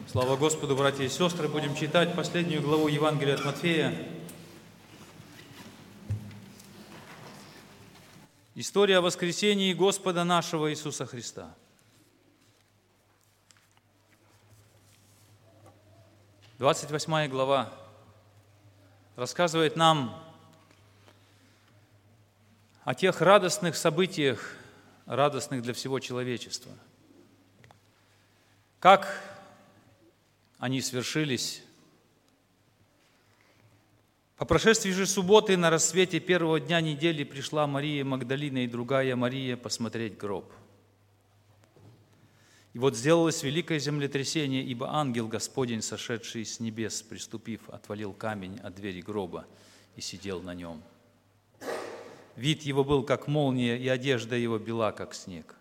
Слава Господу, братья и сестры! Будем читать последнюю главу Евангелия от Матфея. История о воскресении Господа нашего Иисуса Христа. – 28 глава рассказывает нам о тех радостных событиях, радостных для всего человечества. Как они свершились. По прошествии же субботы на рассвете первого дня недели пришла Мария Магдалина и другая Мария посмотреть гроб. И вот сделалось великое землетрясение, ибо ангел Господень, сошедший с небес, приступив, отвалил камень от двери гроба и сидел на нем. Вид его был, как молния, и одежда его бела, как снег.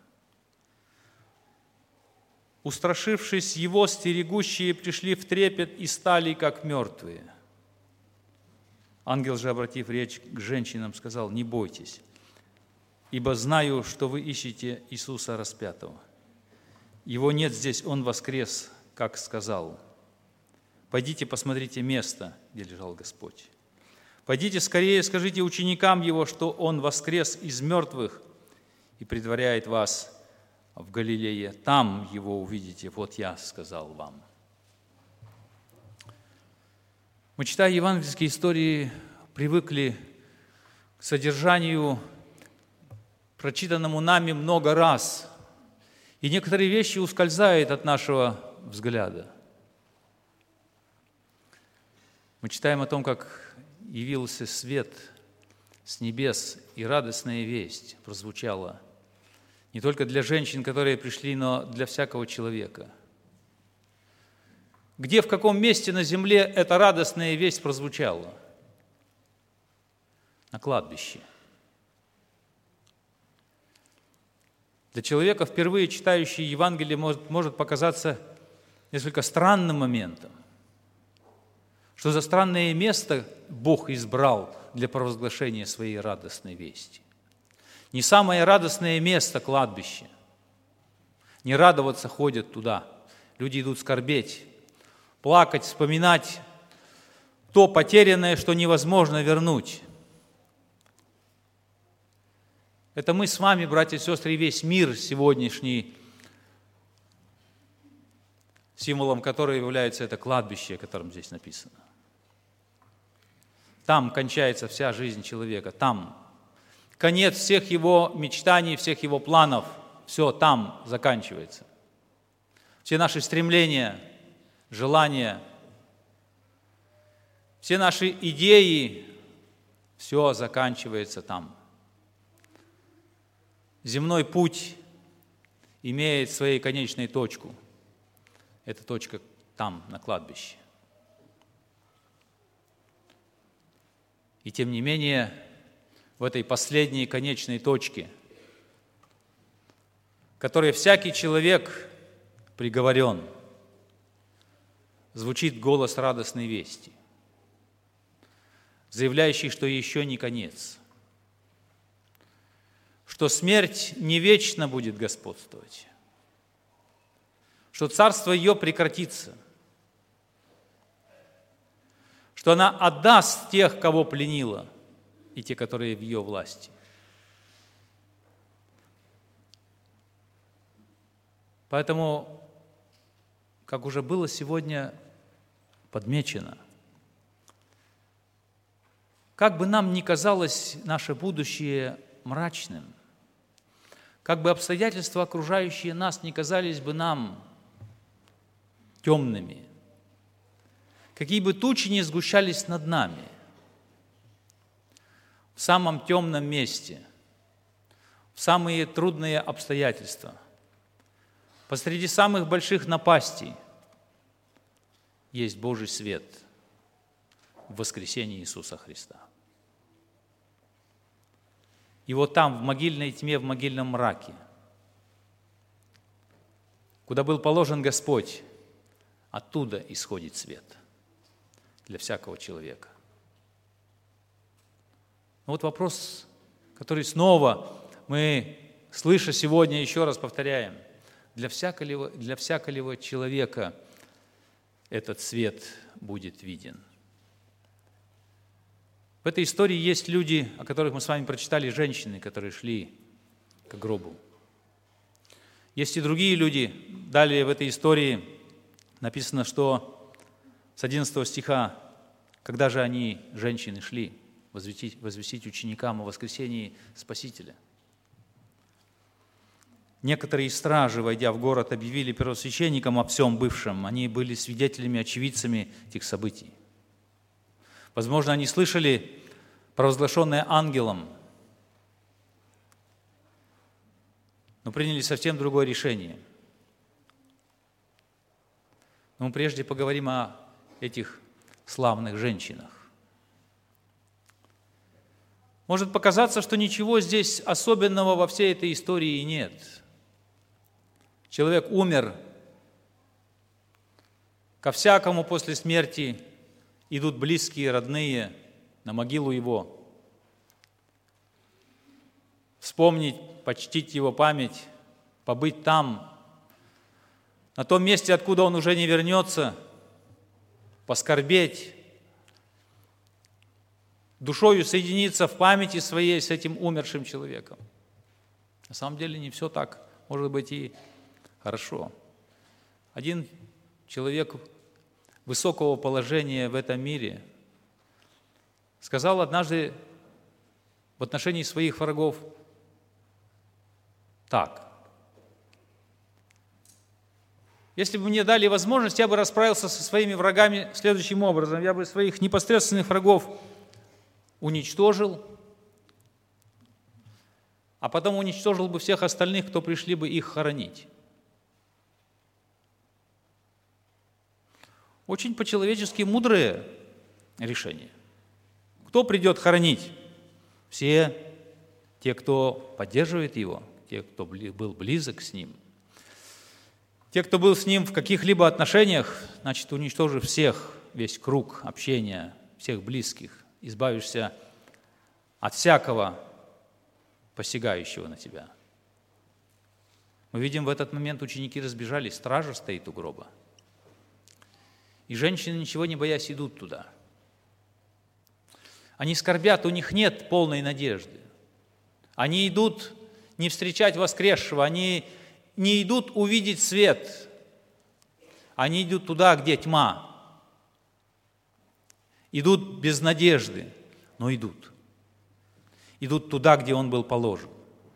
Устрашившись его, стерегущие пришли в трепет и стали, как мертвые. Ангел же, обратив речь к женщинам, сказал: «Не бойтесь, ибо знаю, что вы ищете Иисуса распятого. Его нет здесь, Он воскрес, как сказал. Пойдите, посмотрите место, где лежал Господь. Пойдите скорее, скажите ученикам Его, что Он воскрес из мертвых и предваряет вас в Галилее. Там Его увидите, вот я сказал вам». Мы, читая евангельские истории, привыкли к содержанию, прочитанному нами много раз, и некоторые вещи ускользают от нашего взгляда. Мы читаем о том, как явился свет с небес, и радостная весть прозвучала не только для женщин, которые пришли, но для всякого человека. Где, в каком месте на земле эта радостная весть прозвучала? На кладбище. Для человека, впервые читающего Евангелие, может показаться несколько странным моментом. Что за странное место Бог избрал для провозглашения своей радостной вести? Не самое радостное место – кладбище. Не радоваться ходят туда. Люди идут скорбеть, плакать, вспоминать то потерянное, что невозможно вернуть. Это мы с вами, братья и сестры, и весь мир сегодняшний, символом которого является это кладбище, о котором здесь написано. Там кончается вся жизнь человека, там конец всех его мечтаний, всех его планов, все там заканчивается. Все наши стремления, желания, все наши идеи, все заканчивается там. Земной путь имеет своей конечной точку. Эта точка там, на кладбище. И тем не менее, в этой последней конечной точке, к которой всякий человек приговорен, звучит голос радостной вести, заявляющий, что еще не конец, что смерть не вечно будет господствовать, что царство ее прекратится, что она отдаст тех, кого пленила, и те, которые в ее власти. Поэтому, как уже было сегодня подмечено, как бы нам ни казалось наше будущее мрачным, как бы обстоятельства, окружающие нас, ни казались бы нам темными, какие бы тучи ни сгущались над нами, в самом темном месте, в самые трудные обстоятельства, посреди самых больших напастей есть Божий свет в воскресении Иисуса Христа. И вот там, в могильной тьме, в могильном мраке, куда был положен Господь, оттуда исходит свет для всякого человека. Но вот вопрос, который снова мы, слыша сегодня, еще раз повторяем. Для всякого человека этот свет будет виден. В этой истории есть люди, о которых мы с вами прочитали, женщины, которые шли к гробу. Есть и другие люди. Далее в этой истории написано, что с 11 стиха, когда же они, женщины, шли возвестить ученикам о воскресении Спасителя. Некоторые из стражи, войдя в город, объявили первосвященникам о всем бывшем. Они были свидетелями, очевидцами этих событий. Возможно, они слышали провозглашенное ангелом, но приняли совсем другое решение. Но мы прежде поговорим о этих славных женщинах. Может показаться, что ничего здесь особенного во всей этой истории нет. Человек умер, ко всякому после смерти идут близкие, родные на могилу его. Вспомнить, почтить его память, побыть там, на том месте, откуда он уже не вернется, поскорбеть, душою соединиться в памяти своей с этим умершим человеком. На самом деле не все так, может быть, и хорошо. Один человек высокого положения в этом мире сказал однажды в отношении своих врагов так: если бы мне дали возможность, я бы расправился со своими врагами следующим образом. Я бы своих непосредственных врагов уничтожил, а потом уничтожил бы всех остальных, кто пришли бы их хоронить. Очень по-человечески мудрое решение. Кто придет хоронить? Все те, кто поддерживает его, те, кто был близок с ним. Те, кто был с ним в каких-либо отношениях, значит, уничтожив всех, весь круг общения, всех близких, избавишься от всякого посягающего на тебя. Мы видим, в этот момент ученики разбежались, стража стоит у гроба. И женщины, ничего не боясь, идут туда. Они скорбят, у них нет полной надежды. Они идут не встречать воскресшего, они не идут увидеть свет. Они идут туда, где тьма. Идут без надежды, но идут. Идут туда, где он был положен.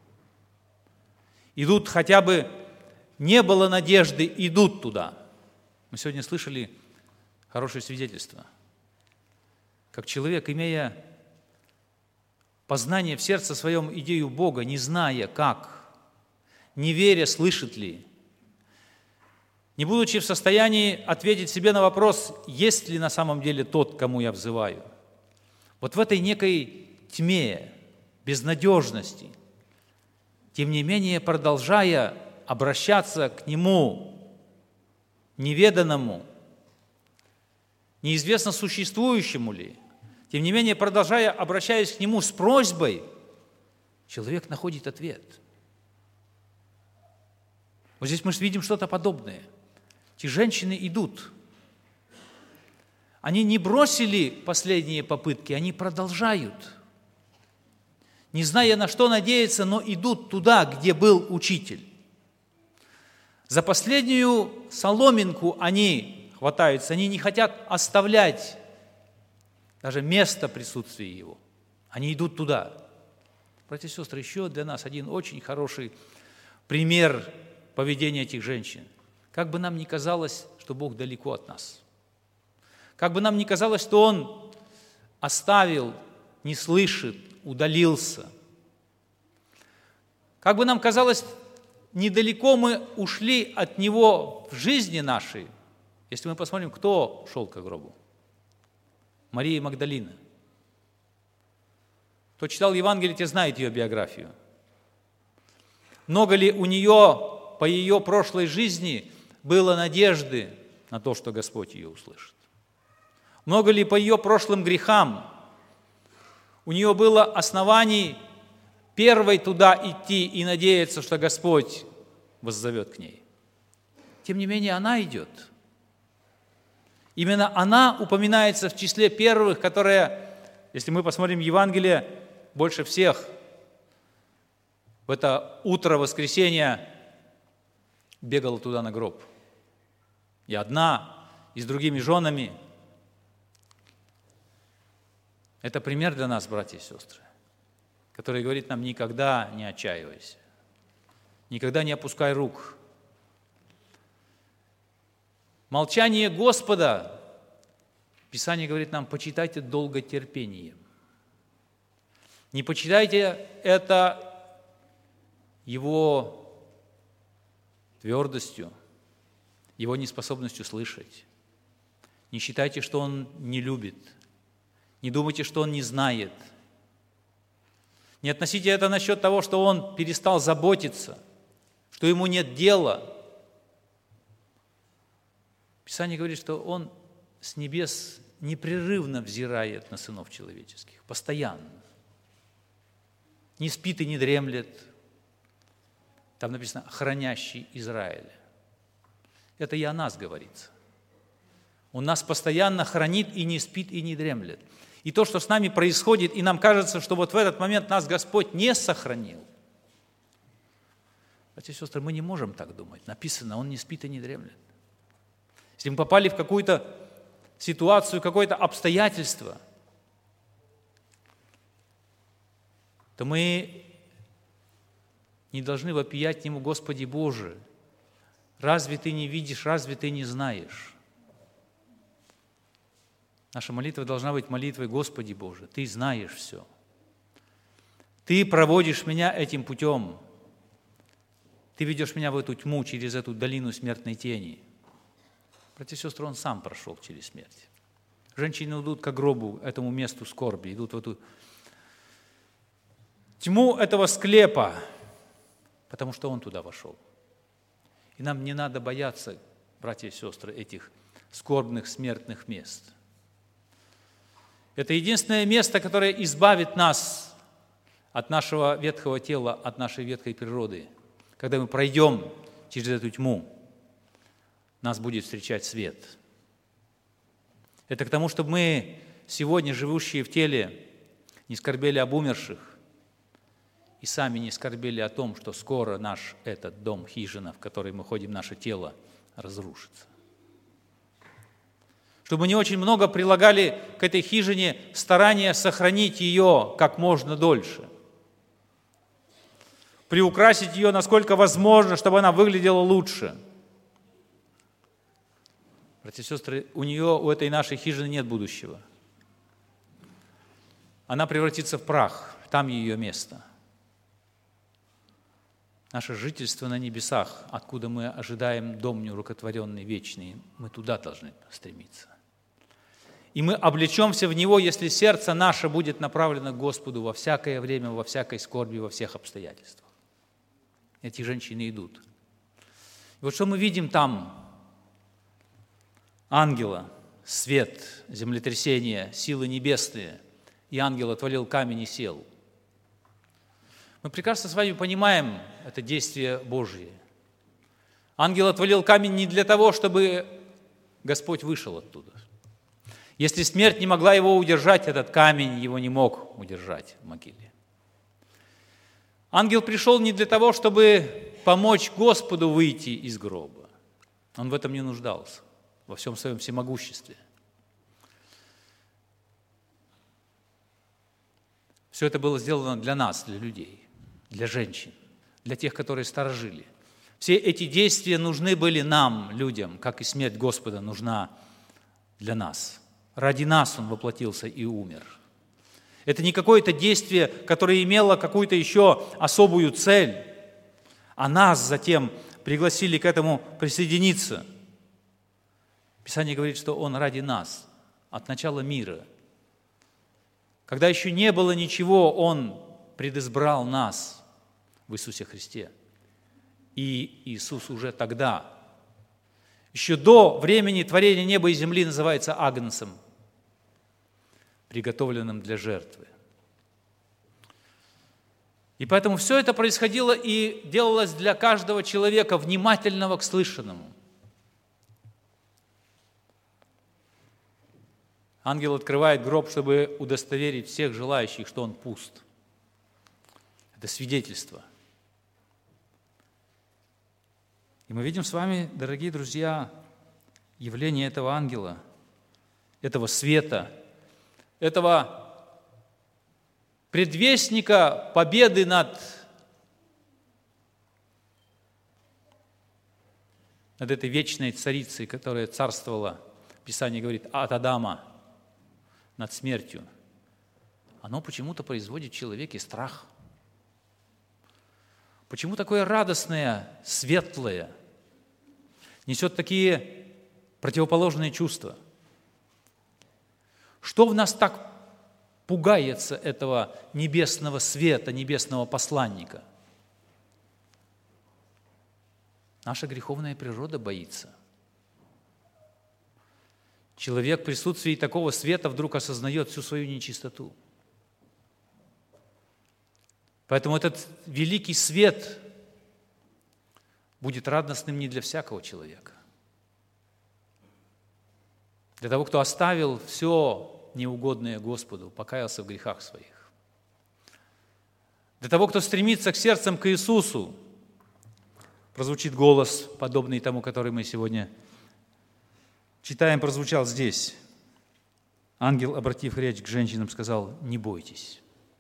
Идут, хотя бы не было надежды, идут туда. Мы сегодня слышали хорошее свидетельство. Как человек, имея познание в сердце своем идею Бога, не зная как, не веря, слышит ли, не будучи в состоянии ответить себе на вопрос, есть ли на самом деле тот, кому я взываю. Вот в этой некой тьме, безнадежности, тем не менее, продолжая обращаться к Нему, неведанному, неизвестно существующему ли, тем не менее, продолжая, обращаясь к Нему с просьбой, человек находит ответ. Вот здесь мы видим что-то подобное. Эти женщины идут. Они не бросили последние попытки, они продолжают. Не зная, на что надеяться, но идут туда, где был учитель. За последнюю соломинку они хватаются, они не хотят оставлять даже место присутствия Его. Они идут туда. Братья и сестры, еще для нас один очень хороший пример поведения этих женщин. Как бы нам ни казалось, что Бог далеко от нас. Как бы нам ни казалось, что Он оставил, не слышит, удалился. Как бы нам казалось, недалеко мы ушли от Него в жизни нашей, если мы посмотрим, кто шел к гробу. Мария Магдалина. Кто читал Евангелие, те знают ее биографию. Много ли у нее по ее прошлой жизни было надежды на то, что Господь ее услышит? Много ли по ее прошлым грехам у нее было оснований первой туда идти и надеяться, что Господь воззовет к ней? Тем не менее, она идет. Именно она упоминается в числе первых, которая, если мы посмотрим Евангелие, больше всех в это утро воскресенья бегала туда на гроб. И одна, и с другими женами. Это пример для нас, братья и сестры, который говорит нам: никогда не отчаивайся, никогда не опускай рук. Молчание Господа, Писание говорит нам: почитайте долготерпением. Не почитайте это Его твердостью, Его неспособностью слышать. Не считайте, что Он не любит. Не думайте, что Он не знает. Не относите это насчет того, что Он перестал заботиться, что Ему нет дела. Писание говорит, что Он с небес непрерывно взирает на сынов человеческих, постоянно. Не спит и не дремлет. Там написано: хранящий Израиля. Это и о нас говорится. Он нас постоянно хранит и не спит и не дремлет. И то, что с нами происходит, и нам кажется, что вот в этот момент нас Господь не сохранил. Братья и сестры, мы не можем так думать. Написано: Он не спит и не дремлет. Если мы попали в какую-то ситуацию, какое-то обстоятельство, то мы не должны вопиять к Нему: Господи Боже, разве Ты не видишь, разве Ты не знаешь? Наша молитва должна быть молитвой: Господи Боже, Ты знаешь все. Ты проводишь меня этим путем. Ты ведешь меня в эту тьму, через эту долину смертной тени. Братья и сестры, Он сам прошел через смерть. Женщины идут к гробу, этому месту скорби, идут в эту тьму этого склепа, потому что Он туда вошел. И нам не надо бояться, братья и сестры, этих скорбных смертных мест. Это единственное место, которое избавит нас от нашего ветхого тела, от нашей ветхой природы. Когда мы пройдем через эту тьму, нас будет встречать свет. Это к тому, чтобы мы, сегодня живущие в теле, не скорбели об умерших и сами не скорбели о том, что скоро наш этот дом, хижина, в который мы ходим, наше тело, разрушится. Чтобы мы не очень много прилагали к этой хижине старания сохранить ее как можно дольше. Приукрасить ее, насколько возможно, чтобы она выглядела лучше. Братья и сестры, у этой нашей хижины нет будущего. Она превратится в прах, там ее место. Наше жительство на небесах, откуда мы ожидаем дом неурукотворенный, вечный, мы туда должны стремиться. И мы облечемся в него, если сердце наше будет направлено к Господу во всякое время, во всякой скорби, во всех обстоятельствах. Эти женщины идут. И вот что мы видим там? Ангела, свет, землетрясение, силы небесные. И ангел отвалил камень и сел. Мы прекрасно с вами понимаем это действие Божье. Ангел отвалил камень не для того, чтобы Господь вышел оттуда. Если смерть не могла его удержать, этот камень его не мог удержать в могиле. Ангел пришел не для того, чтобы помочь Господу выйти из гроба. Он в этом не нуждался, во всем своем всемогуществе. Все это было сделано для нас, для людей, для женщин, для тех, которые сторожили. Все эти действия нужны были нам, людям, как и смерть Господа нужна для нас. Ради нас Он воплотился и умер. Это не какое-то действие, которое имело какую-то еще особую цель, а нас затем пригласили к этому присоединиться. Писание говорит, что Он ради нас, от начала мира. Когда еще не было ничего, Он предизбрал нас в Иисусе Христе. И Иисус уже тогда, еще до времени творения неба и земли, называется агнцем, приготовленным для жертвы. И поэтому все это происходило и делалось для каждого человека, внимательного к слышанному. Ангел открывает гроб, чтобы удостоверить всех желающих, что он пуст. Это свидетельство. И мы видим с вами, дорогие друзья, явление этого ангела, этого света, этого предвестника победы над этой вечной царицей, которая царствовала, Писание говорит, от Адама над смертью. Оно почему-то производит в человеке страх. Почему такое радостное, светлое, несет такие противоположные чувства? Что в нас так пугается этого небесного света, небесного посланника? Наша греховная природа боится. Человек в присутствии такого света вдруг осознает всю свою нечистоту. Поэтому этот великий свет будет радостным не для всякого человека. Для того, кто оставил все неугодное Господу, покаялся в грехах своих. Для того, кто стремится к сердцам к Иисусу, прозвучит голос, подобный тому, который мы сегодня читаем, прозвучал здесь. Ангел, обратив речь к женщинам, сказал: «Не бойтесь».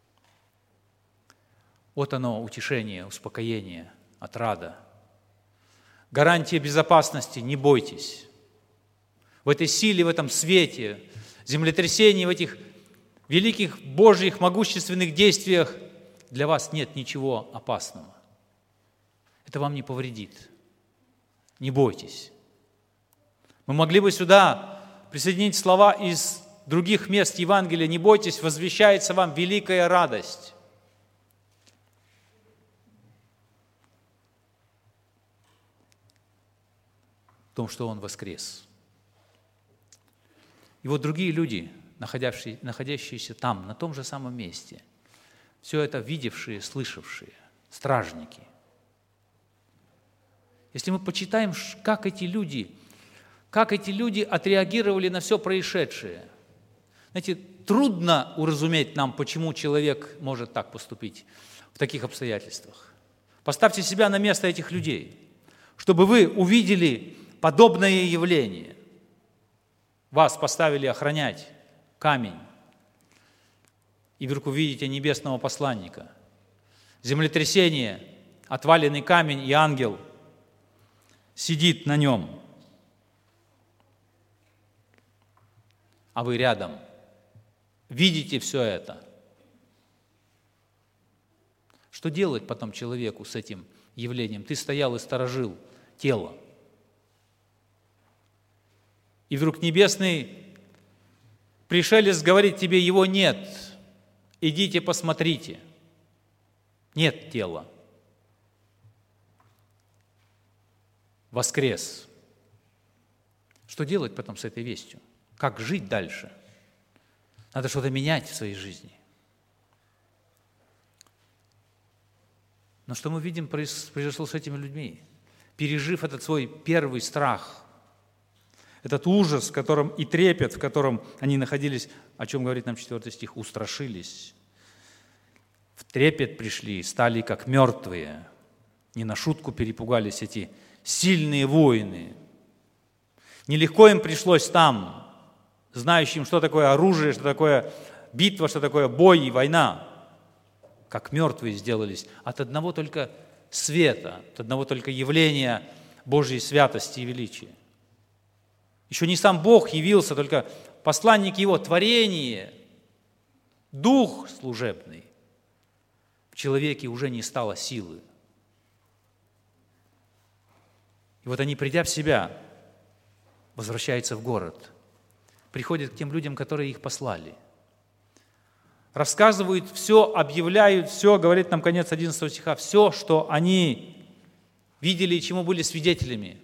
Вот оно, утешение, успокоение, отрада. Гарантия безопасности, не бойтесь. В этой силе, в этом свете, землетрясении, в этих великих Божьих могущественных действиях для вас нет ничего опасного. Это вам не повредит. Не бойтесь. Мы могли бы сюда присоединить слова из других мест Евангелия. Не бойтесь, возвещается вам великая радость. В том, что Он воскрес. И вот другие люди, находящиеся там, на том же самом месте, все это видевшие, слышавшие, стражники. Если мы почитаем, как эти люди отреагировали на все происшедшее. Знаете, трудно уразуметь нам, почему человек может так поступить в таких обстоятельствах. Поставьте себя на место этих людей, чтобы вы увидели подобное явление. Вас поставили охранять камень, и вдруг увидите небесного посланника. Землетрясение, отваленный камень, и ангел сидит на нем. А вы рядом. Видите все это. Что делать потом человеку с этим явлением? Ты стоял и сторожил тело. И вдруг небесный пришелец говорит тебе: его нет. Идите посмотрите. Нет тела. Воскрес. Что делать потом с этой вестью? Как жить дальше? Надо что-то менять в своей жизни. Но что мы видим произошло с этими людьми? Пережив этот свой первый страх, этот ужас, в котором и трепет, в котором они находились, о чем говорит нам 4 стих, устрашились. В трепет пришли, стали как мертвые. Не на шутку перепугались эти сильные воины. Нелегко им пришлось там, знающим, что такое оружие, что такое битва, что такое бой и война. Как мертвые сделались от одного только света, от одного только явления Божьей святости и величия. Еще не сам Бог явился, только посланник Его, творение, дух служебный. В человеке уже не стало силы. И вот они, придя в себя, возвращаются в город, приходят к тем людям, которые их послали. Рассказывают все, объявляют все, говорит нам конец 11 стиха, все, что они видели и чему были свидетелями.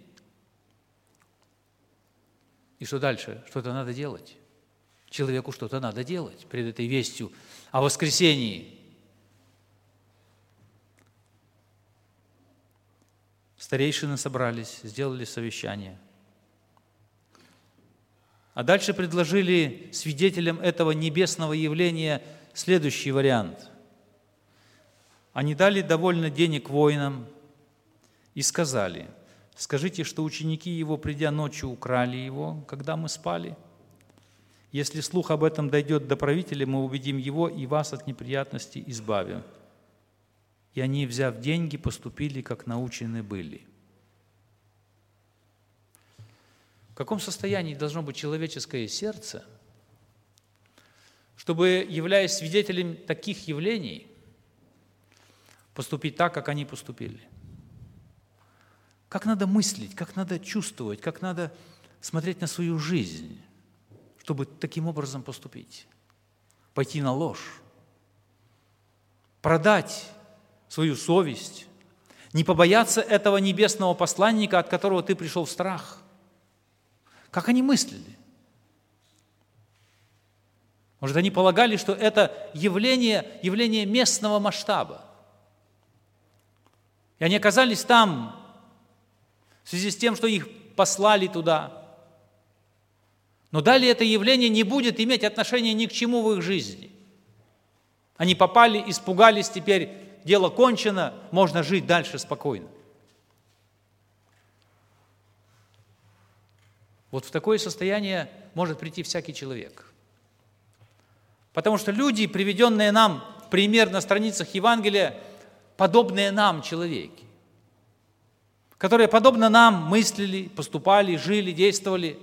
И что дальше? Что-то надо делать. Человеку что-то надо делать перед этой вестью о воскресении. Старейшины собрались, сделали совещание. А дальше предложили свидетелям этого небесного явления следующий вариант. Они дали довольно денег воинам и сказали: скажите, что ученики его, придя ночью, украли его, когда мы спали. Если слух об этом дойдет до правителя, мы убедим его и вас от неприятностей избавим. И они, взяв деньги, поступили, как научены были. В каком состоянии должно быть человеческое сердце, чтобы, являясь свидетелем таких явлений, поступить так, как они поступили? Как надо мыслить, как надо чувствовать, как надо смотреть на свою жизнь, чтобы таким образом поступить? Пойти на ложь, продать свою совесть, не побояться этого небесного посланника, от которого ты пришел в страх. Как они мыслили? Может, они полагали, что это явление местного масштаба. И они оказались там в связи с тем, что их послали туда. Но далее это явление не будет иметь отношения ни к чему в их жизни. Они попали, испугались, теперь дело кончено, можно жить дальше спокойно. Вот в такое состояние может прийти всякий человек. Потому что люди, приведенные нам в пример на страницах Евангелия, подобные нам человеки, которые подобно нам мыслили, поступали, жили, действовали.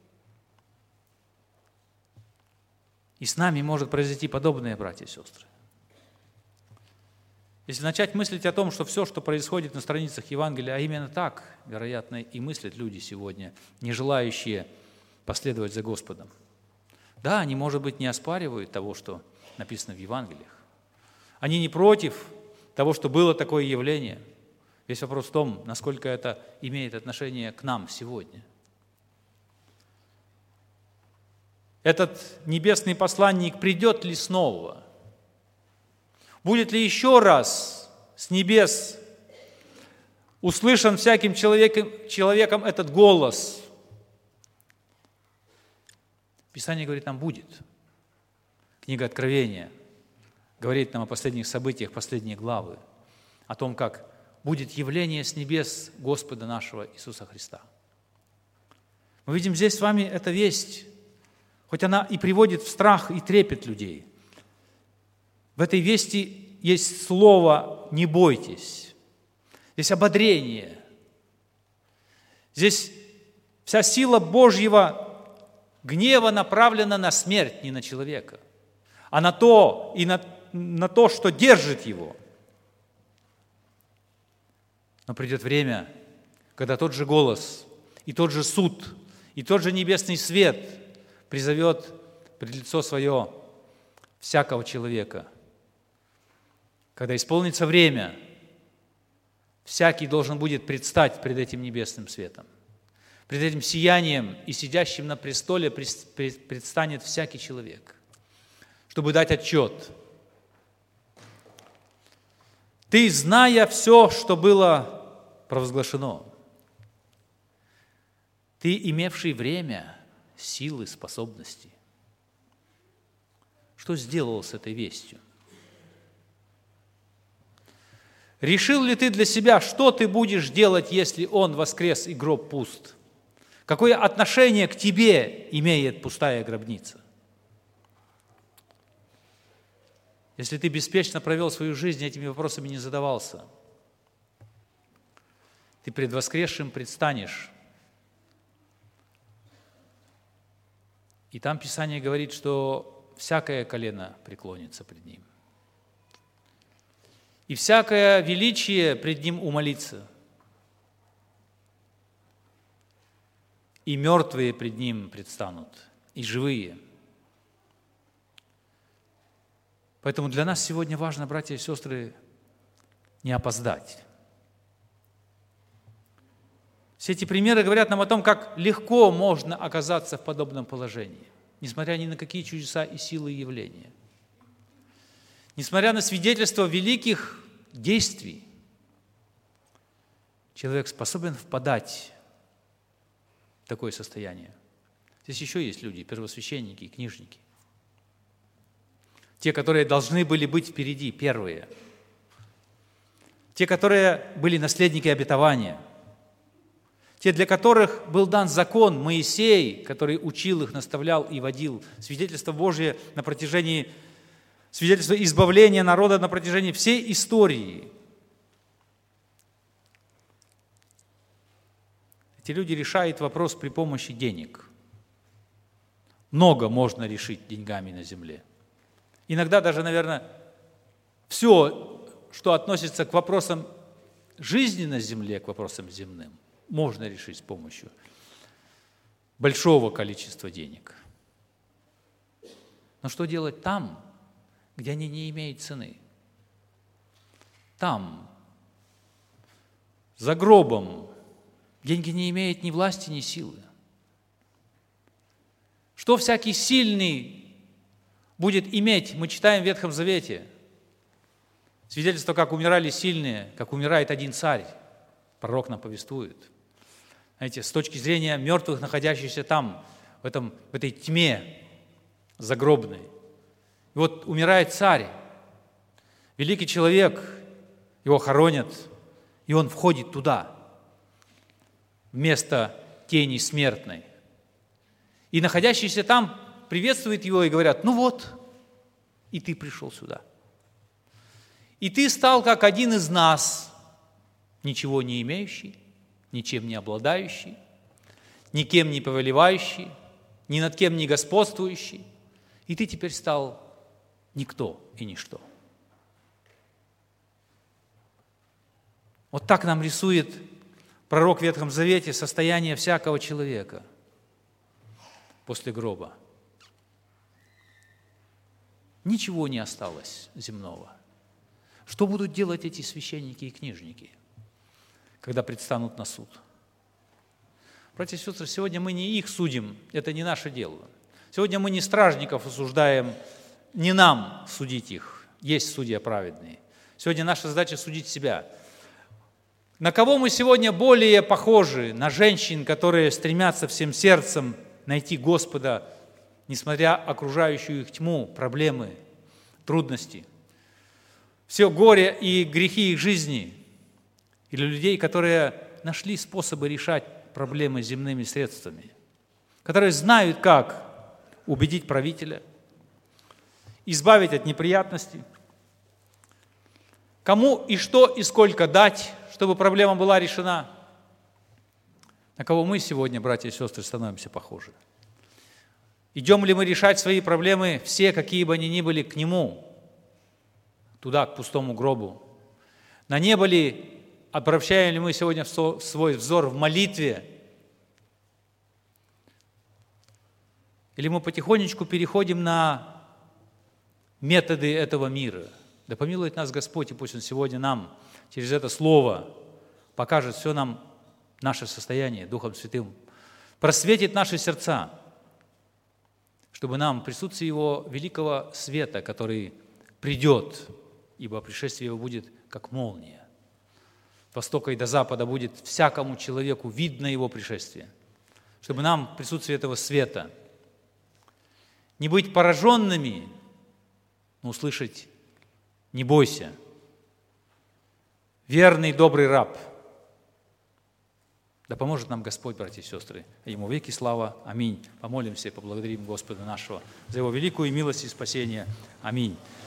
И с нами может произойти подобное, братья и сестры. Если начать мыслить о том, что все, что происходит на страницах Евангелия, а именно так, вероятно, и мыслят люди сегодня, не желающие последовать за Господом. Да, они, может быть, не оспаривают того, что написано в Евангелиях. Они не против того, что было такое явление. Весь вопрос в том, насколько это имеет отношение к нам сегодня. Этот небесный посланник придет ли снова? Будет ли еще раз с небес услышан всяким человеком этот голос? Писание говорит нам: будет. Книга Откровения говорит нам о последних событиях, последние главы, о том, как будет явление с небес Господа нашего Иисуса Христа. Мы видим здесь с вами эту весть, хоть она и приводит в страх и трепет людей. В этой вести есть слово «не бойтесь», здесь ободрение, здесь вся сила Божьего гнева направлена на смерть, не на человека, а на то, и на то, что держит его. Но придет время, когда тот же голос, и тот же суд, и тот же небесный свет призовет пред лицо свое всякого человека. Когда исполнится время, всякий должен будет предстать пред этим небесным светом. Пред этим сиянием и сидящим на престоле предстанет всякий человек, чтобы дать отчет. Ты, зная все, что было провозглашено, ты, имевший время, силы, способности, что сделал с этой вестью? Решил ли ты для себя, что ты будешь делать, если он воскрес и гроб пуст? Какое отношение к тебе имеет пустая гробница? Если ты беспечно провел свою жизнь, этими вопросами не задавался, ты пред воскресшим предстанешь. И там Писание говорит, что всякое колено преклонится пред ним. И всякое величие пред ним умолится. И мертвые пред ним предстанут, и живые. Поэтому для нас сегодня важно, братья и сестры, не опоздать. Все эти примеры говорят нам о том, как легко можно оказаться в подобном положении, несмотря ни на какие чудеса и силы и явления. Несмотря на свидетельство великих действий, человек способен впадать в такое состояние. Здесь еще есть люди, первосвященники и книжники. Те, которые должны были быть впереди, первые. Те, которые были наследники обетования. Те, для которых был дан закон Моисей, который учил их, наставлял и водил. Свидетельство Божие на протяжении, свидетельство избавления народа на протяжении всей истории. Эти люди решают вопрос при помощи денег. Много можно решить деньгами на земле. Иногда даже, наверное, все, что относится к вопросам жизни на земле, к вопросам земным, можно решить с помощью большого количества денег. Но что делать там, где они не имеют цены? Там, за гробом, деньги не имеют ни власти, ни силы. Что всякий сильный будет иметь, мы читаем в Ветхом Завете, свидетельство, как умирали сильные, как умирает один царь. Пророк нам повествует. Знаете, с точки зрения мертвых, находящихся там, в этой тьме загробной. И вот умирает царь, великий человек, его хоронят, и он входит туда, вместо тени смертной. И находящиеся там приветствуют его и говорят: ну вот, и ты пришел сюда. И ты стал как один из нас, ничего не имеющий, ничем не обладающий, никем не повелевающий, ни над кем не господствующий. И ты теперь стал никто и ничто. Вот так нам рисует пророк в Ветхом Завете состояние всякого человека после гроба. Ничего не осталось земного. Что будут делать эти священники и книжники, когда предстанут на суд? Братья и сестры, сегодня мы не их судим, это не наше дело. Сегодня мы не стражников осуждаем, не нам судить их, есть судьи праведные. Сегодня наша задача судить себя. На кого мы сегодня более похожи? На женщин, которые стремятся всем сердцем найти Господа, несмотря окружающую их тьму, проблемы, трудности, все горе и грехи их жизни, или людей, которые нашли способы решать проблемы земными средствами, которые знают, как убедить правителя, избавить от неприятностей, кому и что и сколько дать, чтобы проблема была решена. На кого мы сегодня, братья и сестры, становимся похожи? Идем ли мы решать свои проблемы, все, какие бы они ни были, к Нему, туда, к пустому гробу? На небо ли обращаем ли мы сегодня свой взор в молитве? Или мы потихонечку переходим на методы этого мира? Да помилует нас Господь, и пусть Он сегодня нам через это Слово покажет все нам, наше состояние Духом Святым, просветит наши сердца, чтобы нам в присутствии Его великого света, который придет, ибо пришествие Его будет как молния. С востока и до запада будет всякому человеку видно Его пришествие. Чтобы нам в присутствии этого света не быть пораженными, но услышать: не бойся, верный, добрый раб. Да поможет нам Господь, братья и сестры. Ему веки слава. Аминь. Помолимся и поблагодарим Господа нашего за Его великую милость и спасение. Аминь.